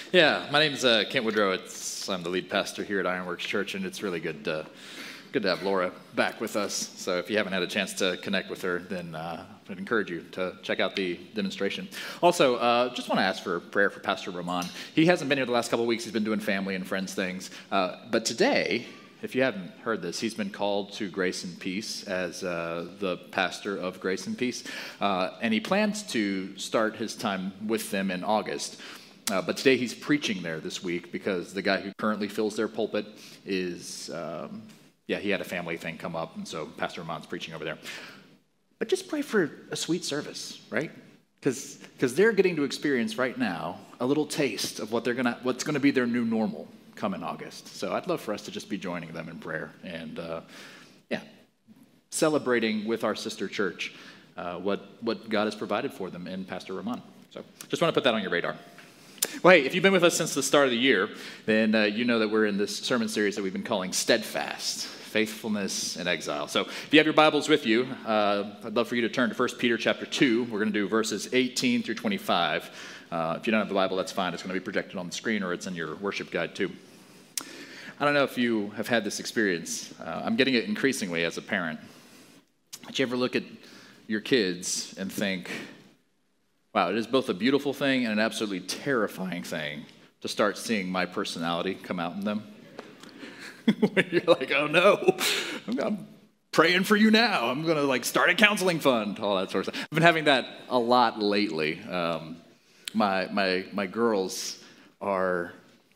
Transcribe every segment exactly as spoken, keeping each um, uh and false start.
Yeah, my name's uh, Kent Woodrow. It's, I'm the lead pastor here at Ironworks Church, and it's really good to, good to have Laura back with us. So if you haven't had a chance to connect with her, then uh, I'd encourage you to check out the demonstration. Also, uh, just want to ask for prayer for Pastor Roman. He hasn't been here the last couple of weeks. He's been doing family and friends things. Uh, but today, if you haven't heard this, he's been called to Grace and Peace as uh, the pastor of Grace and Peace. Uh, and he plans to start his time with them in August. Uh, but today he's preaching there this week because the guy who currently fills their pulpit is, um, yeah, he had a family thing come up, and so Pastor Ramon's preaching over there. But just pray for a sweet service, right? Because because they're getting to experience right now a little taste of what they're gonna what's gonna be their new normal come in August. So I'd love for us to just be joining them in prayer and uh, yeah, celebrating with our sister church uh, what what God has provided for them in Pastor Ramon. So just want to put that on your radar. Well, hey, if you've been with us since the start of the year, then uh, you know that we're in this sermon series that we've been calling Steadfast, Faithfulness in Exile. So if you have your Bibles with you, uh, I'd love for you to turn to First Peter chapter two. We're going to do verses eighteen through twenty-five. Uh, if you don't have the Bible, that's fine. It's going to be projected on the screen, or it's in your worship guide too. I don't know if you have had this experience. Uh, I'm getting it increasingly as a parent. Did you ever look at your kids and think, wow, it is both a beautiful thing and an absolutely terrifying thing to start seeing my personality come out in them? You're like, oh no, I'm, I'm praying for you now. I'm going to like start a counseling fund, all that sort of stuff. I've been having that a lot lately. Um, my, my, my girls are,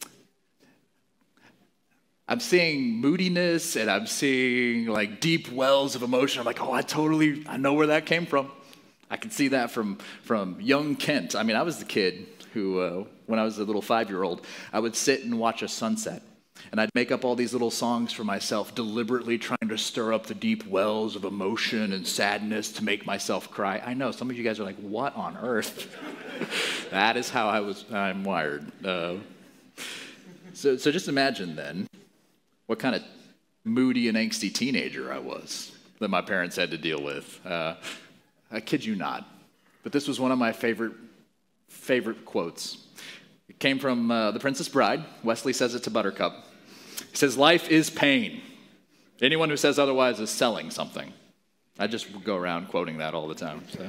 I'm seeing moodiness and I'm seeing like deep wells of emotion. I'm like, oh, I totally, I know where that came from. I can see that from, from young Kent. I mean, I was the kid who, uh, when I was a little five-year-old, I would sit and watch a sunset. And I'd make up all these little songs for myself, deliberately trying to stir up the deep wells of emotion and sadness to make myself cry. I know, some of you guys are like, what on earth? That is how I was, I'm wired. Uh, so, so just imagine then what kind of moody and angsty teenager I was that my parents had to deal with. Uh, I kid you not, but this was one of my favorite favorite quotes. It came from uh, The Princess Bride. Wesley says it to Buttercup. He says, life is pain. Anyone who says otherwise is selling something. I just go around quoting that all the time. So.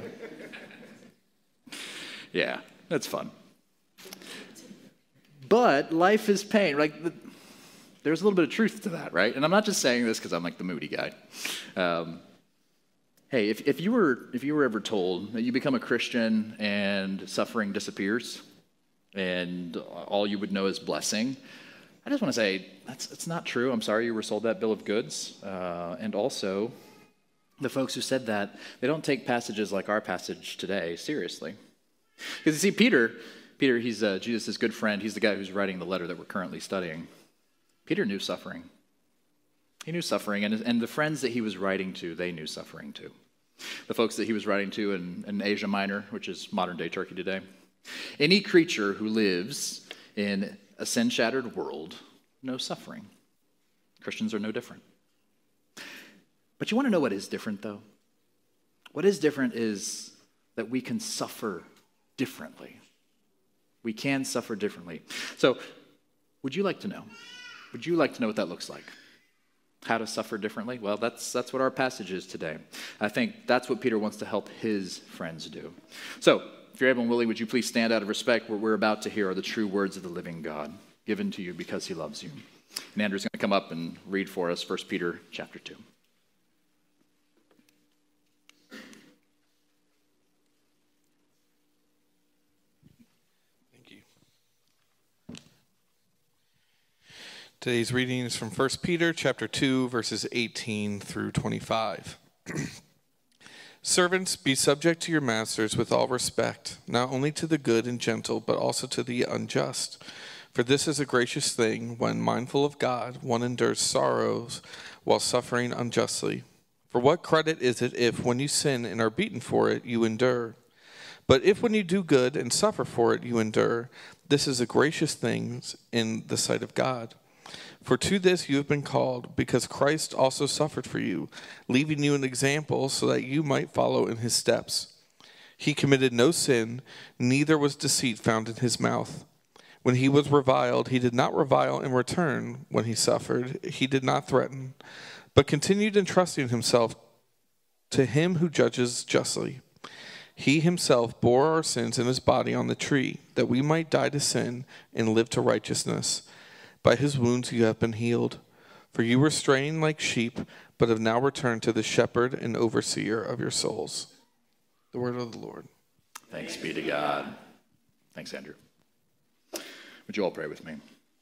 Yeah, that's fun. But life is pain. Like, the, there's a little bit of truth to that, right? And I'm not just saying this because I'm like the moody guy. Um, Hey, if, if you were if you were ever told that you become a Christian and suffering disappears and all you would know is blessing, I just want to say that's it's not true. I'm sorry you were sold that bill of goods. Uh, and also, the folks who said that, they don't take passages like our passage today seriously. Because you see, Peter, Peter, he's uh, Jesus' good friend. He's the guy who's writing the letter that we're currently studying. Peter knew suffering. He knew suffering, and, and the friends that he was writing to, they knew suffering too. The folks that he was writing to in, in Asia Minor, which is modern-day Turkey today. Any creature who lives in a sin-shattered world knows suffering. Christians are no different. But you want to know what is different, though? What is different is that we can suffer differently. We can suffer differently. So, would you like to know? Would you like to know what that looks like? How to suffer differently? Well, that's that's what our passage is today. I think that's what Peter wants to help his friends do. So, if you're able and willing, would you please stand out of respect? What we're about to hear are the true words of the living God, given to you because he loves you. And Andrew's going to come up and read for us First Peter chapter two. Today's reading is from First Peter chapter two, verses eighteen through twenty-five. Servants, be subject to your masters with all respect, not only to the good and gentle, but also to the unjust. For this is a gracious thing, when mindful of God, one endures sorrows while suffering unjustly. For what credit is it if, when you sin and are beaten for it, you endure? But if when you do good and suffer for it, you endure, this is a gracious thing in the sight of God. For to this you have been called, because Christ also suffered for you, leaving you an example so that you might follow in his steps. He committed no sin, neither was deceit found in his mouth. When he was reviled, he did not revile in return. When he suffered, he did not threaten, but continued entrusting himself to him who judges justly. He himself bore our sins in his body on the tree, that we might die to sin and live to righteousness. By his wounds you have been healed. For you were straying like sheep, but have now returned to the shepherd and overseer of your souls. The word of the Lord. Thanks be to God. Thanks, Andrew. Would you all pray with me?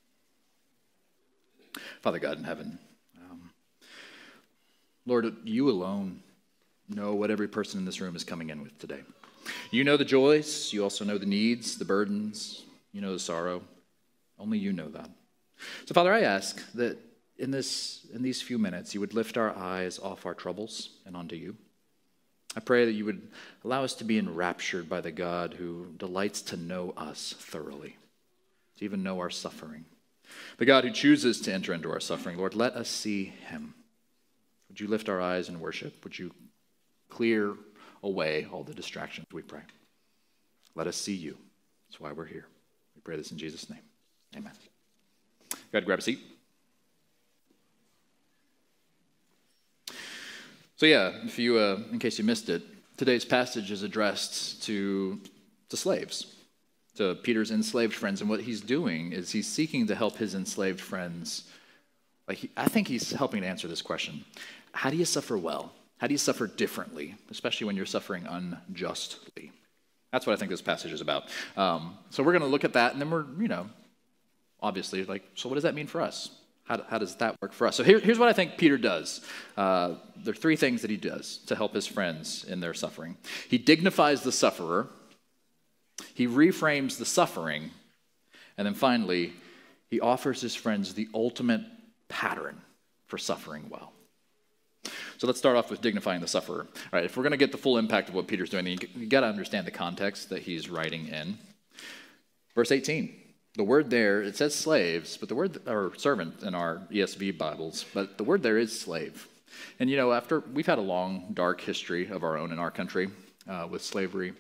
Father God in heaven, um, Lord, you alone know what every person in this room is coming in with today. You know the joys. You also know the needs, the burdens. You know the sorrow. Only you know that. So, Father, I ask that in this, in these few minutes, you would lift our eyes off our troubles and onto you. I pray that you would allow us to be enraptured by the God who delights to know us thoroughly, to even know our suffering. The God who chooses to enter into our suffering. Lord, let us see him. Would you lift our eyes in worship? Would you clear away all the distractions, we pray. Let us see you. That's why we're here. We pray this in Jesus' name. Amen. Go ahead, grab a seat. So yeah, if you, uh, in case you missed it, today's passage is addressed to, to slaves, to Peter's enslaved friends. And what he's doing is he's seeking to help his enslaved friends. Like he, I think he's helping to answer this question. How do you suffer well? How do you suffer differently, especially when you're suffering unjustly? That's what I think this passage is about. Um, so we're going to look at that, and then we're, you know, obviously, like, so what does that mean for us? How, how does that work for us? So here, here's what I think Peter does. Uh, there are three things that he does to help his friends in their suffering. He dignifies the sufferer. He reframes the suffering. And then finally, he offers his friends the ultimate pattern for suffering well. So let's start off with dignifying the sufferer. All right, if we're going to get the full impact of what Peter's doing, you, you got to understand the context that he's writing in. Verse eighteen, the word there, it says slaves, but the word, or servant in our E S V Bibles, but the word there is slave. And you know, after, we've had a long, dark history of our own in our country uh, with slavery.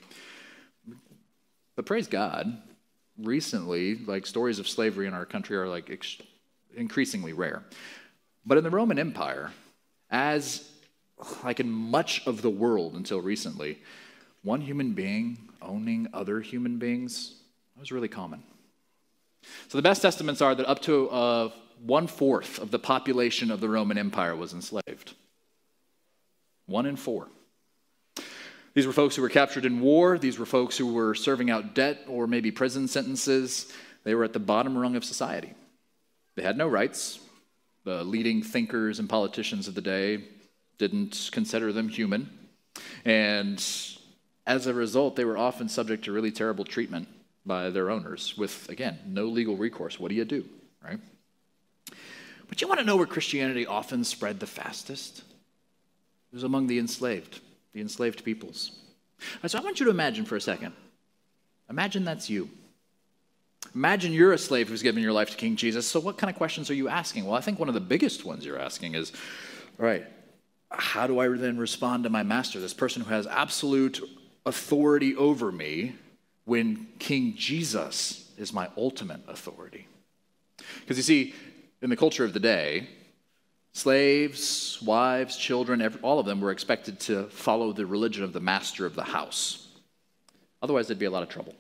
But praise God, recently, like stories of slavery in our country are like ex- increasingly rare. But in the Roman Empire, as like in much of the world until recently, one human being owning other human beings, that was really common. So the best estimates are that up to uh, one-fourth of the population of the Roman Empire was enslaved. One in four. These were folks who were captured in war. These were folks who were serving out debt or maybe prison sentences. They were at the bottom rung of society. They had no rights. The leading thinkers and politicians of the day didn't consider them human. And as a result, they were often subject to really terrible treatment by their owners with, again, no legal recourse. What do you do, right? But you want to know where Christianity often spread the fastest? It was among the enslaved, the enslaved peoples. Right, so I want you to imagine for a second. Imagine that's you. Imagine you're a slave who's given your life to King Jesus. So what kind of questions are you asking? Well, I think one of the biggest ones you're asking is, all right, how do I then respond to my master, this person who has absolute authority over me, when King Jesus is my ultimate authority? Because you see, in the culture of the day, slaves, wives, children, every, all of them were expected to follow the religion of the master of the house. Otherwise, there'd be a lot of trouble.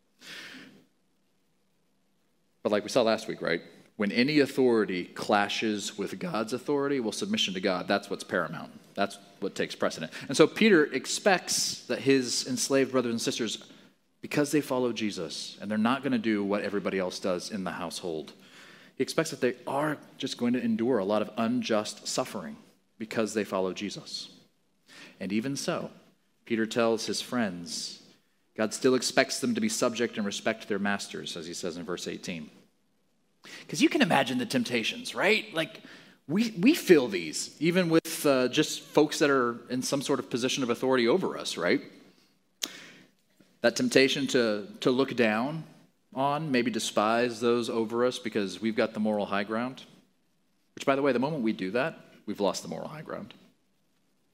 But like we saw last week, right? When any authority clashes with God's authority, well, submission to God, that's what's paramount. That's what takes precedent. And so Peter expects that his enslaved brothers and sisters, because they follow Jesus, and they're not going to do what everybody else does in the household, he expects that they are just going to endure a lot of unjust suffering because they follow Jesus. And even so, Peter tells his friends, God still expects them to be subject and respect their masters, as he says in verse eighteen. Because you can imagine the temptations, right? Like, we we feel these, even with uh, just folks that are in some sort of position of authority over us, right? That temptation to, to look down on, maybe despise those over us because we've got the moral high ground. Which, by the way, the moment we do that, we've lost the moral high ground.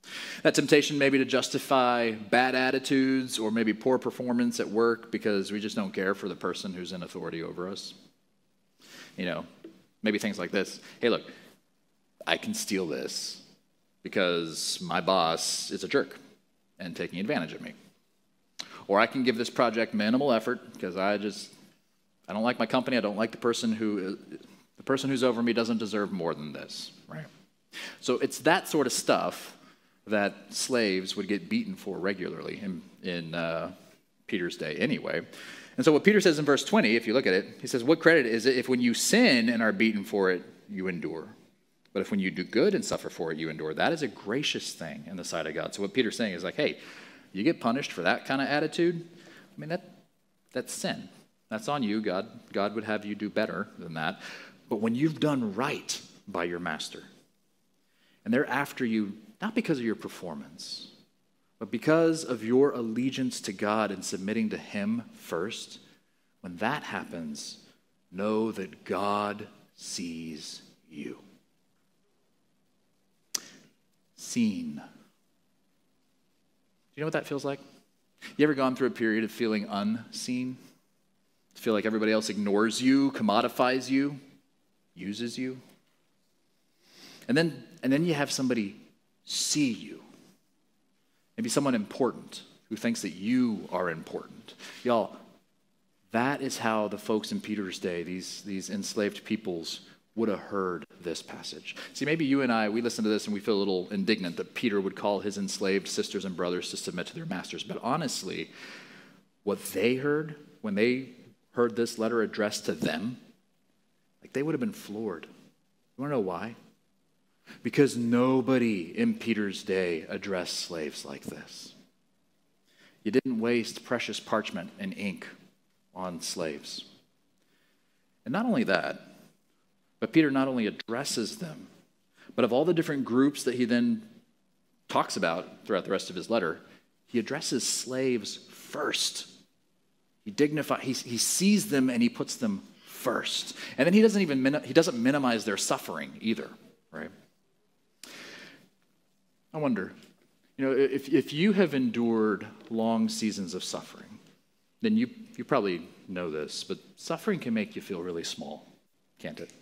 That temptation maybe to justify bad attitudes or maybe poor performance at work because we just don't care for the person who's in authority over us. You know, maybe things like this. Hey, look, I can steal this because my boss is a jerk and taking advantage of me. Or I can give this project minimal effort because I just, I don't like my company. I don't like the person who, the person who's over me doesn't deserve more than this, right? So it's that sort of stuff that slaves would get beaten for regularly in, in uh, Peter's day anyway. And so what Peter says in verse twenty, if you look at it, he says, what credit is it if when you sin and are beaten for it, you endure? But if when you do good and suffer for it, you endure, that is a gracious thing in the sight of God. So what Peter's saying is like, hey, you get punished for that kind of attitude? I mean, that that's sin. That's on you. God, God would have you do better than that. But when you've done right by your master, and they're after you not because of your performance, but because of your allegiance to God and submitting to him first, when that happens, know that God sees you. Seen. Do you know what that feels like? You ever gone through a period of feeling unseen? Feel like everybody else ignores you, commodifies you, uses you? And then, and then you have somebody see you. Maybe someone important who thinks that you are important. Y'all, that is how the folks in Peter's day, these, these enslaved peoples, would have heard this passage. See, maybe you and I, we listen to this and we feel a little indignant that Peter would call his enslaved sisters and brothers to submit to their masters. But honestly, what they heard when they heard this letter addressed to them, like they would have been floored. You want to know why? Because nobody in Peter's day addressed slaves like this. You didn't waste precious parchment and ink on slaves. And not only that, but Peter not only addresses them, but of all the different groups that he then talks about throughout the rest of his letter, he addresses slaves first. He dignifies, he, he sees them and he puts them first. And then he doesn't even, he doesn't minimize their suffering either, right? I wonder, you know, if, if you have endured long seasons of suffering, then you, you probably know this, but suffering can make you feel really small, can't it?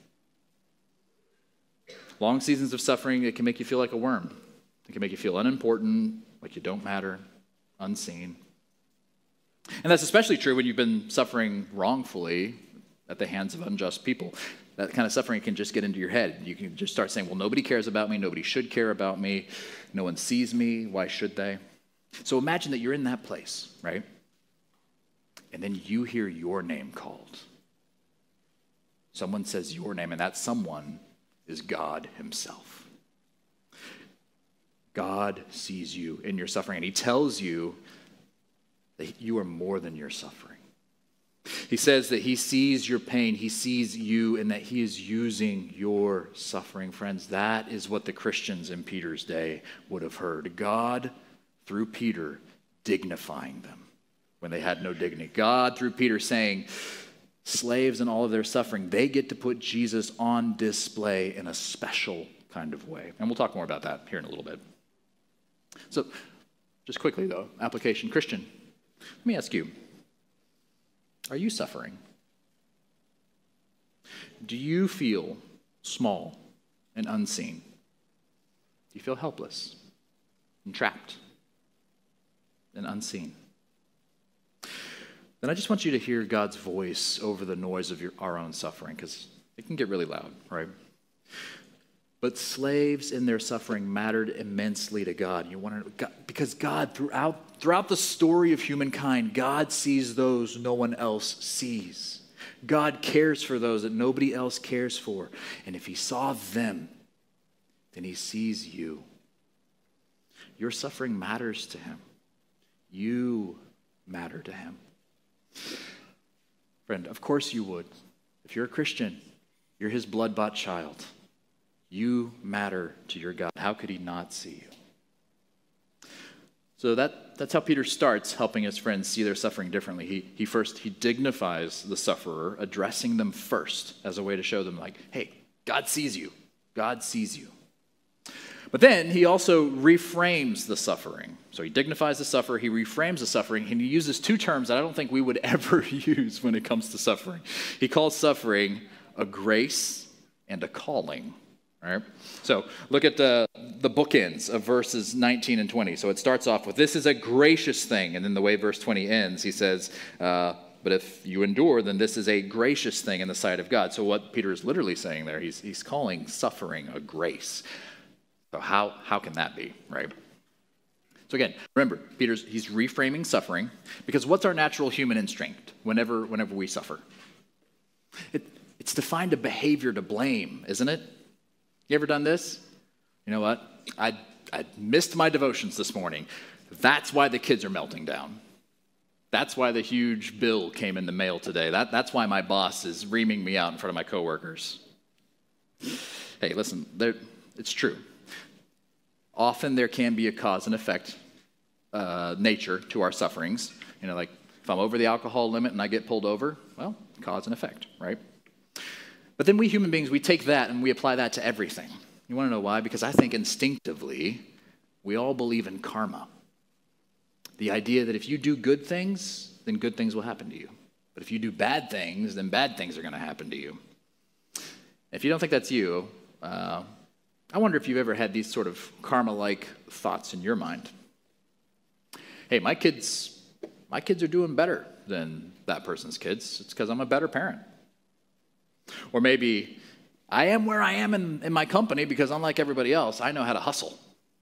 Long seasons of suffering, it can make you feel like a worm. It can make you feel unimportant, like you don't matter, unseen. And that's especially true when you've been suffering wrongfully at the hands of unjust people. That kind of suffering can just get into your head. You can just start saying, well, nobody cares about me. Nobody should care about me. No one sees me. Why should they? So imagine that you're in that place, right? And then you hear your name called. Someone says your name, and that someone is God himself. God sees you in your suffering, and he tells you that you are more than your suffering. He says that he sees your pain, he sees you, and that he is using your suffering. Friends, that is what the Christians in Peter's day would have heard. God, through Peter, dignifying them when they had no dignity. God, through Peter, saying, slaves and all of their suffering, they get to put Jesus on display in a special kind of way. And we'll talk more about that here in a little bit. So, just quickly though, application. Christian, let me ask you, are you suffering? Do you feel small and unseen? Do you feel helpless and trapped and unseen? Then I just want you to hear God's voice over the noise of your, our own suffering, because it can get really loud, right? But slaves in their suffering mattered immensely to God. You want to, because God, throughout throughout the story of humankind, God sees those no one else sees. God cares for those that nobody else cares for. And if he saw them, then he sees you. Your suffering matters to him. You matter to him. Friend, of course you would. If you're a Christian, you're his blood-bought child. You matter to your God. How could he not see you? So that, that's how Peter starts helping his friends see their suffering differently. He, he first, he dignifies the sufferer, addressing them first as a way to show them like, hey, God sees you. God sees you. But then he also reframes the suffering. So he dignifies the sufferer, he reframes the suffering, and he uses two terms that I don't think we would ever use when it comes to suffering. He calls suffering a grace and a calling. All right? So look at the, the bookends of verses nineteen and twenty. So it starts off with, this is a gracious thing. And then the way verse twenty ends, he says, uh, but if you endure, then this is a gracious thing in the sight of God. So what Peter is literally saying there, he's, he's calling suffering a grace. So how, how can that be, right? So again, remember, Peter's he's reframing suffering, because what's our natural human instinct whenever, whenever we suffer? It, it's to find a behavior to blame, isn't it? You ever done this? You know what? I, I missed my devotions this morning. That's why the kids are melting down. That's why the huge bill came in the mail today. That, that's why my boss is reaming me out in front of my coworkers. Hey, listen, it's true. Often there can be a cause and effect uh, nature to our sufferings. You know, like if I'm over the alcohol limit and I get pulled over, well, cause and effect, right? But then we human beings, we take that and we apply that to everything. You want to know why? Because I think instinctively, we all believe in karma. The idea that if you do good things, then good things will happen to you. But if you do bad things, then bad things are going to happen to you. If you don't think that's you, uh, I wonder if you've ever had these sort of karma-like thoughts in your mind. Hey, my kids, my kids are doing better than that person's kids. It's because I'm a better parent. Or maybe I am where I am in, in my company because unlike everybody else, I know how to hustle.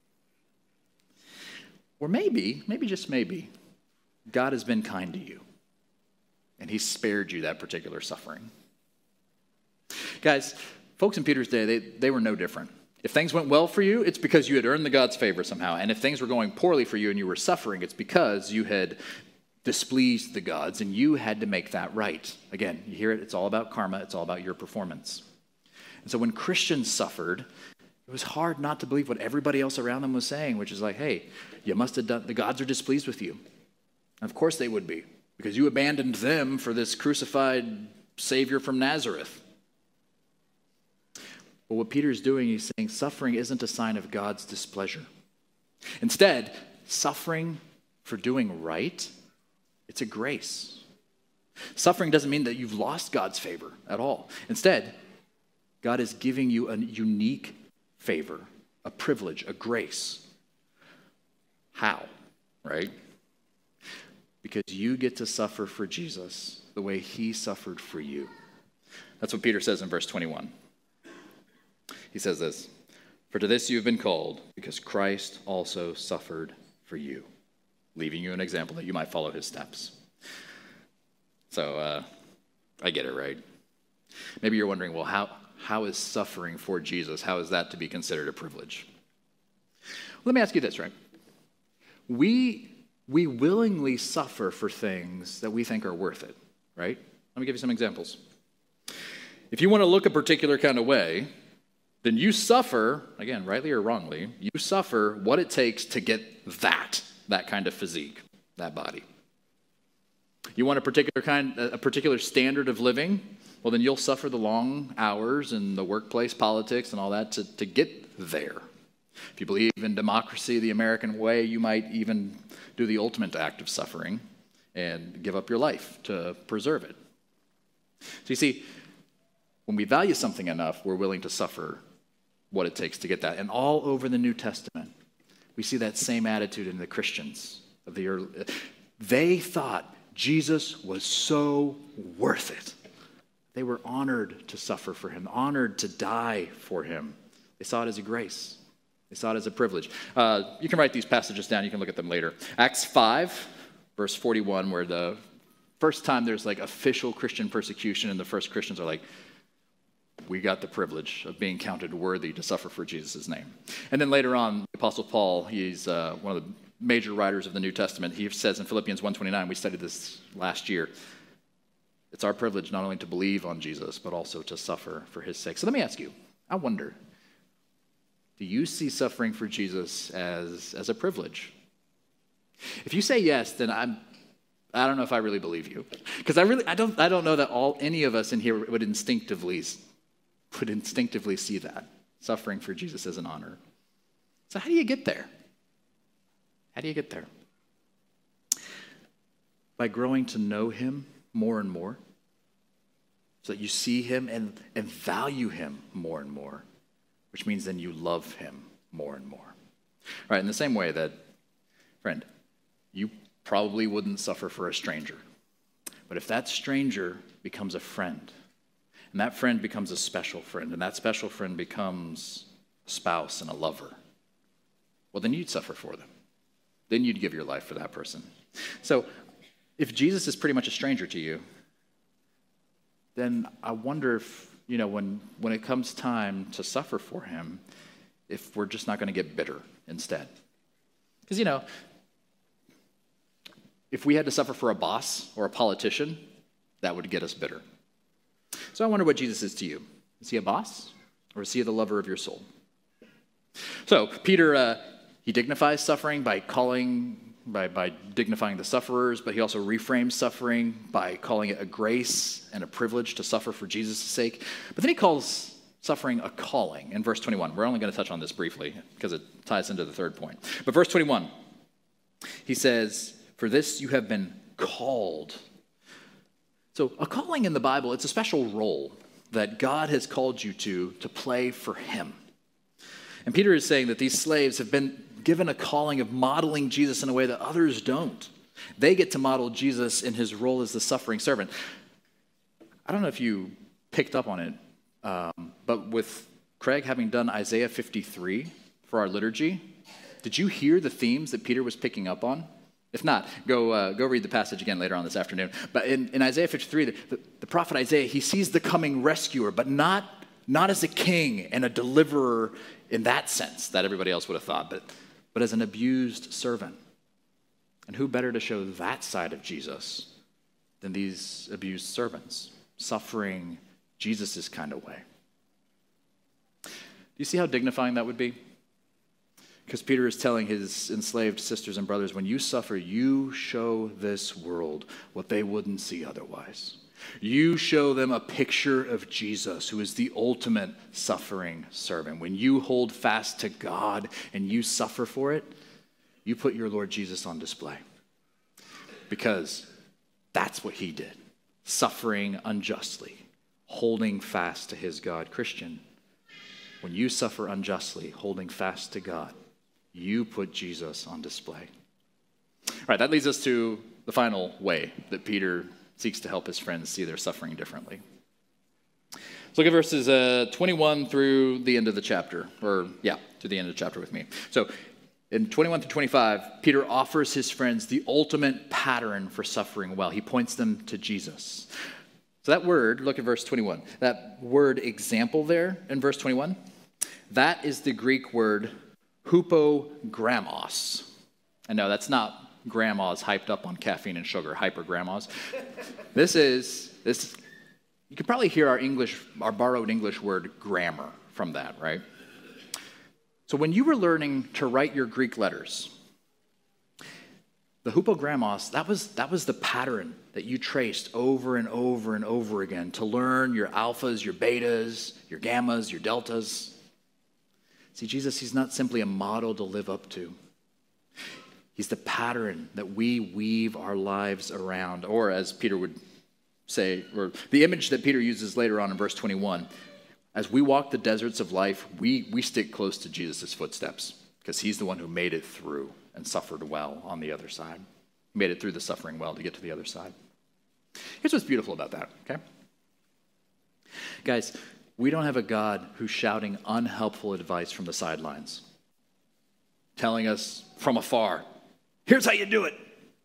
Or maybe, maybe just maybe, God has been kind to you and he's spared you that particular suffering. Guys, folks in Peter's day, they, they were no different. If things went well for you, it's because you had earned the God's favor somehow. And if things were going poorly for you and you were suffering, it's because you had displeased the gods and you had to make that right. Again, you hear it, it's all about karma, it's all about your performance. And so when Christians suffered, it was hard not to believe what everybody else around them was saying, which is like, hey, you must have done, the gods are displeased with you. And of course they would be, because you abandoned them for this crucified Savior from Nazareth. But what Peter's doing, he's saying suffering isn't a sign of God's displeasure. Instead, suffering for doing right, it's a grace. Suffering doesn't mean that you've lost God's favor at all. Instead, God is giving you a unique favor, a privilege, a grace. How? Right? Because you get to suffer for Jesus the way he suffered for you. That's what Peter says in verse twenty-one. He says this, "For to this you have been called, because Christ also suffered for you, leaving you an example that you might follow his steps." So uh, I get it, right? Maybe you're wondering, well, how, how is suffering for Jesus, how is that to be considered a privilege? Well, let me ask you this, right? We, we willingly suffer for things that we think are worth it, right? Let me give you some examples. If you want to look a particular kind of way, then you suffer, again, rightly or wrongly, you suffer what it takes to get that, that kind of physique, that body. You want a particular kind, a particular standard of living, well, then you'll suffer the long hours and the workplace politics and all that to, to get there. If you believe in democracy the American way, you might even do the ultimate act of suffering and give up your life to preserve it. So you see, when we value something enough, we're willing to suffer what it takes to get that. And all over the New Testament, we see that same attitude in the Christians of the early. They thought Jesus was so worth it. They were honored to suffer for him, honored to die for him. They saw it as a grace. They saw it as a privilege. Uh, you can write these passages down. You can look at them later. Acts five, verse forty-one, where the first time there's like official Christian persecution and the first Christians are like, we got the privilege of being counted worthy to suffer for Jesus' name. And then later on, the Apostle Paul, he's uh, one of the major writers of the New Testament. He says in Philippians one twenty-nine, we studied this last year, it's our privilege not only to believe on Jesus, but also to suffer for his sake. So let me ask you, I wonder, do you see suffering for Jesus as, as a privilege? If you say yes, then I'm, I don't know if I really believe you. Because I really, I don't, I don't know that all, any of us in here would instinctively would instinctively see that, suffering for Jesus as an honor. So how do you get there? How do you get there? By growing to know him more and more, so that you see him and, and value him more and more, which means then you love him more and more. All right, in the same way that, friend, you probably wouldn't suffer for a stranger. But if that stranger becomes a friend, and that friend becomes a special friend, and that special friend becomes a spouse and a lover, well, then you'd suffer for them. Then you'd give your life for that person. So if Jesus is pretty much a stranger to you, then I wonder if, you know, when, when it comes time to suffer for him, if we're just not going to get bitter instead. Because, you know, if we had to suffer for a boss or a politician, that would get us bitter. So I wonder what Jesus is to you. Is he a boss, or is he the lover of your soul? So Peter, uh, he dignifies suffering by calling, by, by dignifying the sufferers, but he also reframes suffering by calling it a grace and a privilege to suffer for Jesus' sake. But then he calls suffering a calling in verse twenty-one. We're only going to touch on this briefly because it ties into the third point. But verse twenty-one, he says, "For this you have been called." So a calling in the Bible, it's a special role that God has called you to, to play for him. And Peter is saying that these slaves have been given a calling of modeling Jesus in a way that others don't. They get to model Jesus in his role as the suffering servant. I don't know if you picked up on it, um, but with Craig having done Isaiah fifty-three for our liturgy, did you hear the themes that Peter was picking up on? If not, go uh, go read the passage again later on this afternoon. But in, in Isaiah fifty-three, the, the, the prophet Isaiah, he sees the coming rescuer, but not, not as a king and a deliverer in that sense that everybody else would have thought, but, but as an abused servant. And who better to show that side of Jesus than these abused servants, suffering Jesus' kind of way? Do you see how dignifying that would be? Because Peter is telling his enslaved sisters and brothers, when you suffer, you show this world what they wouldn't see otherwise. You show them a picture of Jesus, who is the ultimate suffering servant. When you hold fast to God and you suffer for it, you put your Lord Jesus on display. Because that's what he did, suffering unjustly, holding fast to his God. Christian, when you suffer unjustly, holding fast to God, you put Jesus on display. All right, that leads us to the final way that Peter seeks to help his friends see their suffering differently. So look at verses uh, twenty-one through the end of the chapter, or yeah, to the end of the chapter with me. So in twenty-one through twenty-five, Peter offers his friends the ultimate pattern for suffering well. He points them to Jesus. So that word, look at verse twenty-one, that word example there in verse twenty-one, that is the Greek word hypogrammos. And no, that's not grandmas hyped up on caffeine and sugar, hypergrandmas. This is, this. You could probably hear our English, our borrowed English word grammar from that, right? So when you were learning to write your Greek letters, the hypogrammos, that was, that was the pattern that you traced over and over and over again to learn your alphas, your betas, your gammas, your deltas. See, Jesus, he's not simply a model to live up to. He's the pattern that we weave our lives around, or as Peter would say, or the image that Peter uses later on in verse twenty-one, as we walk the deserts of life, we, we stick close to Jesus' footsteps because he's the one who made it through and suffered well on the other side. He made it through the suffering well to get to the other side. Here's what's beautiful about that, okay? Guys, we don't have a God who's shouting unhelpful advice from the sidelines, telling us from afar, here's how you do it.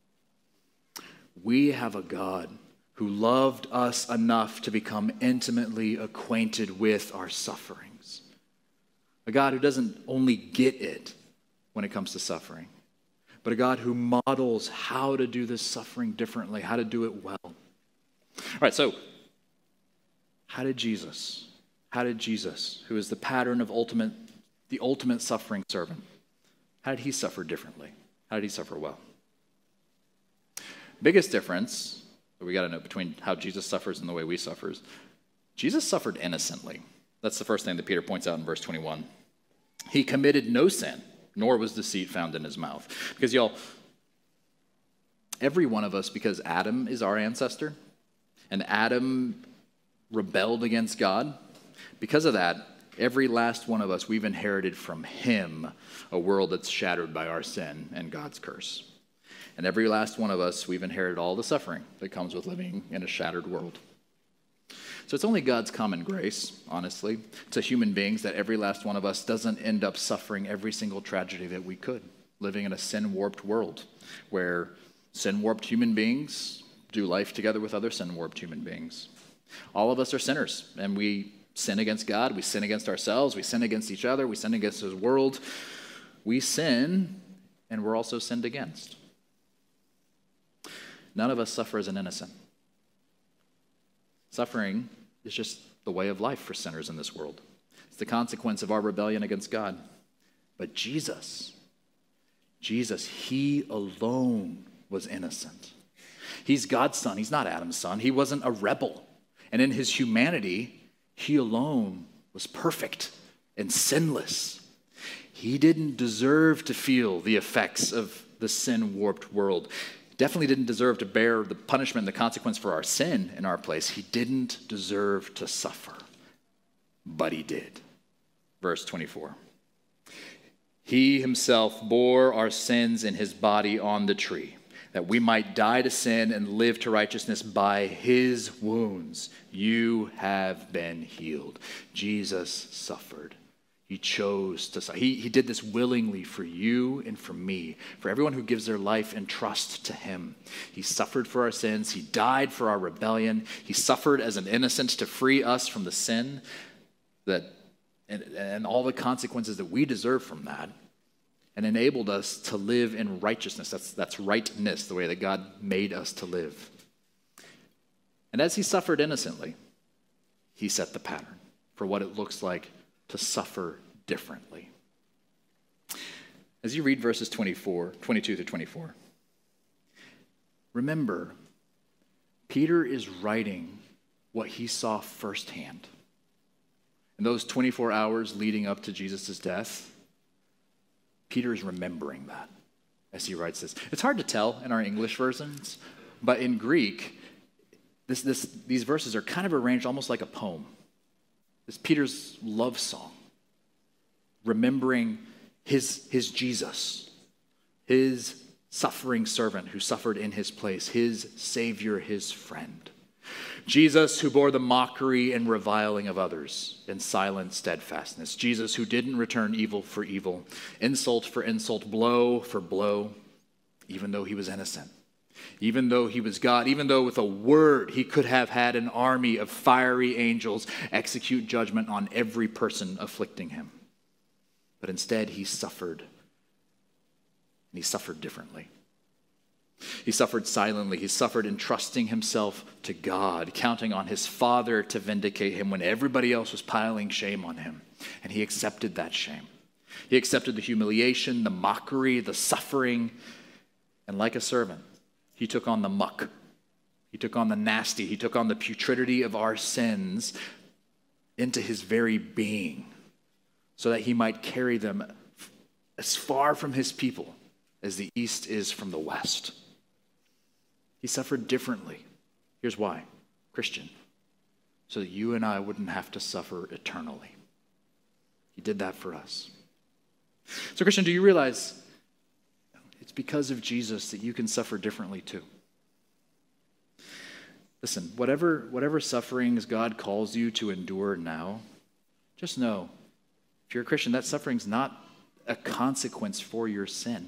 We have a God who loved us enough to become intimately acquainted with our sufferings. A God who doesn't only get it when it comes to suffering, but a God who models how to do this suffering differently, how to do it well. All right, so how did Jesus, how did Jesus, who is the pattern of ultimate, the ultimate suffering servant, how did he suffer differently? How did he suffer well? Biggest difference that we got to know between how Jesus suffers and the way we suffers, Jesus suffered innocently. That's the first thing that Peter points out in verse twenty-one. He committed no sin, nor was deceit found in his mouth. Because y'all, every one of us, because Adam is our ancestor, and Adam rebelled against God, because of that, every last one of us, we've inherited from him a world that's shattered by our sin and God's curse. And every last one of us, we've inherited all the suffering that comes with living in a shattered world. So it's only God's common grace, honestly, to human beings that every last one of us doesn't end up suffering every single tragedy that we could, living in a sin-warped world where sin-warped human beings do life together with other sin-warped human beings. All of us are sinners, and we sin against God, we sin against ourselves, we sin against each other, we sin against his world. We sin, and we're also sinned against. None of us suffer as an innocent. Suffering is just the way of life for sinners in this world. It's the consequence of our rebellion against God. But Jesus, Jesus, he alone was innocent. He's God's son. He's not Adam's son. He wasn't a rebel. And in his humanity, he alone was perfect and sinless. He didn't deserve to feel the effects of the sin-warped world. Definitely didn't deserve to bear the punishment and the consequence for our sin in our place. He didn't deserve to suffer, but he did. Verse twenty-four. He himself bore our sins in his body on the tree, that we might die to sin and live to righteousness. By his wounds you have been healed. Jesus suffered. He chose to suffer. He, he did this willingly for you and for me, for everyone who gives their life and trust to him. He suffered for our sins. He died for our rebellion. He suffered as an innocent to free us from the sin that and, and all the consequences that we deserve from that, and enabled us to live in righteousness. That's, that's rightness, the way that God made us to live. And as he suffered innocently, he set the pattern for what it looks like to suffer differently. As you read verses twenty-four, twenty-two through twenty-four, remember, Peter is writing what he saw firsthand. In those twenty-four hours leading up to Jesus' death, Peter is remembering that as he writes this. It's hard to tell in our English versions, but in Greek, this, this, these verses are kind of arranged almost like a poem. It's Peter's love song, remembering his, his Jesus, his suffering servant who suffered in his place, his Savior, his friend. Jesus who bore the mockery and reviling of others in silent steadfastness. Jesus who didn't return evil for evil, insult for insult, blow for blow, even though he was innocent. Even though he was God, even though with a word he could have had an army of fiery angels execute judgment on every person afflicting him. But instead he suffered, and he suffered differently. He suffered silently. He suffered entrusting himself to God, counting on his Father to vindicate him when everybody else was piling shame on him. And he accepted that shame. He accepted the humiliation, the mockery, the suffering, and like a servant, he took on the muck. He took on the nasty. He took on the putridity of our sins into his very being so that he might carry them as far from his people as the east is from the west. He suffered differently. Here's why. Christian, so that you and I wouldn't have to suffer eternally. He did that for us. So Christian, do you realize it's because of Jesus that you can suffer differently too? Listen, whatever, whatever sufferings God calls you to endure now, just know, if you're a Christian, that suffering's not a consequence for your sin.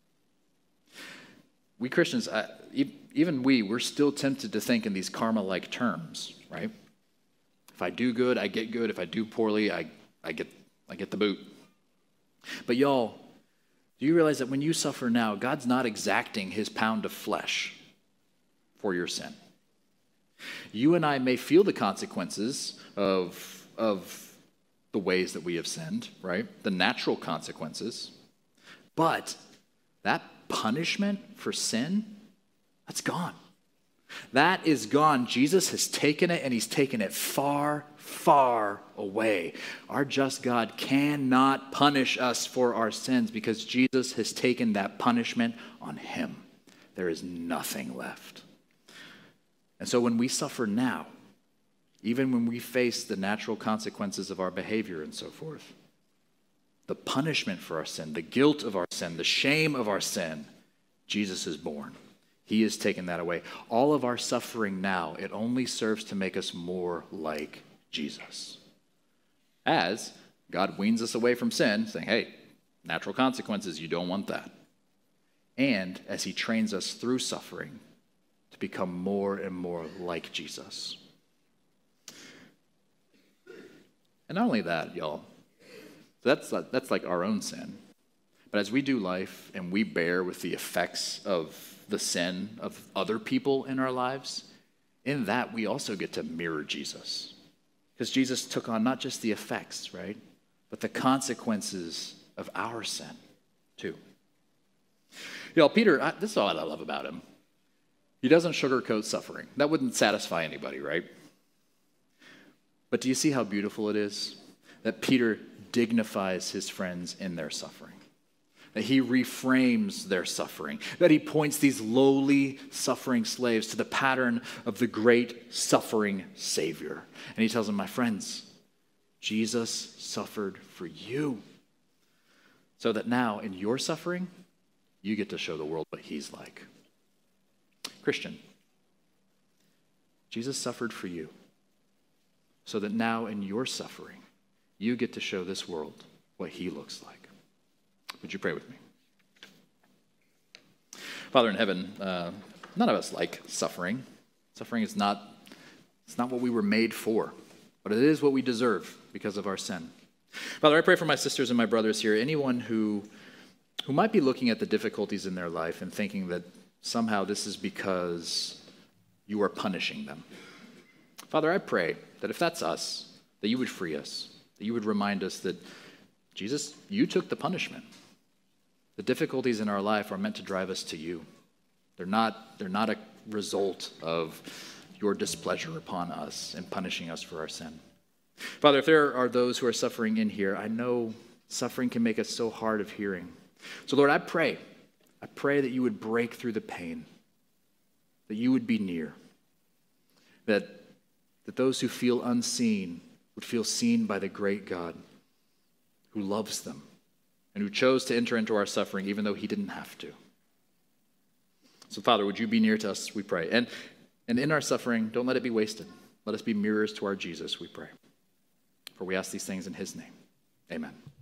We Christians, I, even we, we're still tempted to think in these karma-like terms, right? If I do good, I get good. If I do poorly, I, I get I get the boot. But y'all, do you realize that when you suffer now, God's not exacting his pound of flesh for your sin? You and I may feel the consequences of, of the ways that we have sinned, right? The natural consequences. But that punishment for sin, that's gone. That is gone. Jesus has taken it, and he's taken it far, far away. Our just God cannot punish us for our sins because Jesus has taken that punishment on him. There is nothing left. And so when we suffer now, even when we face the natural consequences of our behavior and so forth, the punishment for our sin, the guilt of our sin, the shame of our sin, Jesus is born. He has taken that away. All of our suffering now, it only serves to make us more like Jesus. As God weans us away from sin, saying, hey, natural consequences, you don't want that. And as he trains us through suffering to become more and more like Jesus. And not only that, y'all, that's, that's like our own sin. But as we do life and we bear with the effects of the sin of other people in our lives, in that we also get to mirror Jesus. Because Jesus took on not just the effects, right, but the consequences of our sin too. You know, Peter, I, this is all I love about him. He doesn't sugarcoat suffering. That wouldn't satisfy anybody, right? But do you see how beautiful it is that Peter dignifies his friends in their suffering? That he reframes their suffering, that he points these lowly suffering slaves to the pattern of the great suffering Savior. And he tells them, my friends, Jesus suffered for you. So that now in your suffering, you get to show the world what he's like. Christian, Jesus suffered for you. So that now in your suffering, you get to show this world what he looks like. Would you pray with me? Father in heaven, uh, none of us like suffering. Suffering is not, it's not what we were made for, but it is what we deserve because of our sin. Father, I pray for my sisters and my brothers here, anyone who, who might be looking at the difficulties in their life and thinking that somehow this is because you are punishing them. Father, I pray that if that's us, that you would free us, that you would remind us that, Jesus, you took the punishment. The difficulties in our life are meant to drive us to you. They're not, they're not a result of your displeasure upon us and punishing us for our sin. Father, if there are those who are suffering in here, I know suffering can make us so hard of hearing. So Lord, I pray, I pray that you would break through the pain, that you would be near, that, that those who feel unseen would feel seen by the great God who loves them and who chose to enter into our suffering even though he didn't have to. So Father, would you be near to us, we pray. And, and in our suffering, don't let it be wasted. Let us be mirrors to our Jesus, we pray. For we ask these things in his name. Amen.